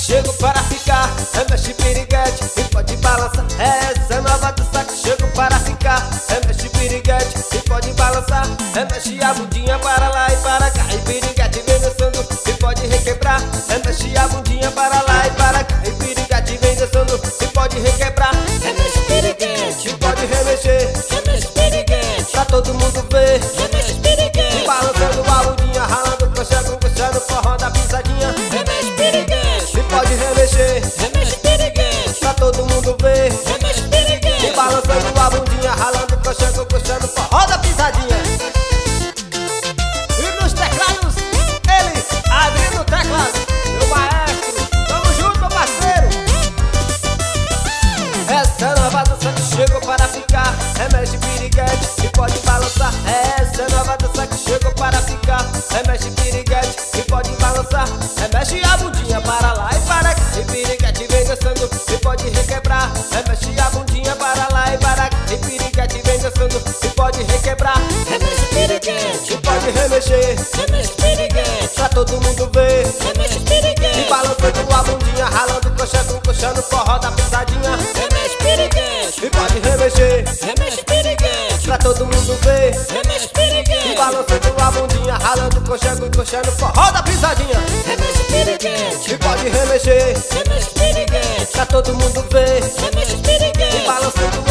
chego para ficar. Remexe piriguete e pode balançar. Essa nova dança que chego para ficar. Remexe piriguete e pode balançar. Remexe a bundinha para lá e para cá. E piriguete vem dançando e pode requebrar. Remexe a bundinha para lá e para cá. E piriguete vem dançando e pode requebrar. Remexe piriguete, E pode remexer remexe piriguete, pra todo mundo ver. remexe piriguete, Balançando a bundinha, ralando, coxando, forró da pisadinha. remexe piriguete, E pode remexer remexe piriguete, pra todo mundo ver. remexe piriguete. Balançando a bundinha, ralando, coxando, forró da pisadinha. E nos teclados, ele, Adri no teclado, meu maestro. Tamo junto, meu parceiro. Essa é a nova dança que chegou para ficar. Remexe piriguete e pode balançar. Essa é a nova dança que chegou para ficar. Remexe piriguete e pode balançar. Remexe a bundinha para lá e para cá. E piriguete vem dançando e pode requebrar. Remexe a bundinha para lá e para cá. E piriguete vem dançando e pode requebrar. Remexe piriguete, E pode remexer remexe piriguete, pra todo mundo ver. remexe E piriguete, balançando a bundinha, ralando, coxando, forró da pisadinha. remexe piriguete, E pode remexer remexe piriguete, pra todo mundo ver. remexe E piriguete, balançando a bundinha, ralando, coxando, forró da pisadinha. remexe piriguete, E pode remexer remexe piriguete, pra todo mundo ver. remexe E piriguete, balançando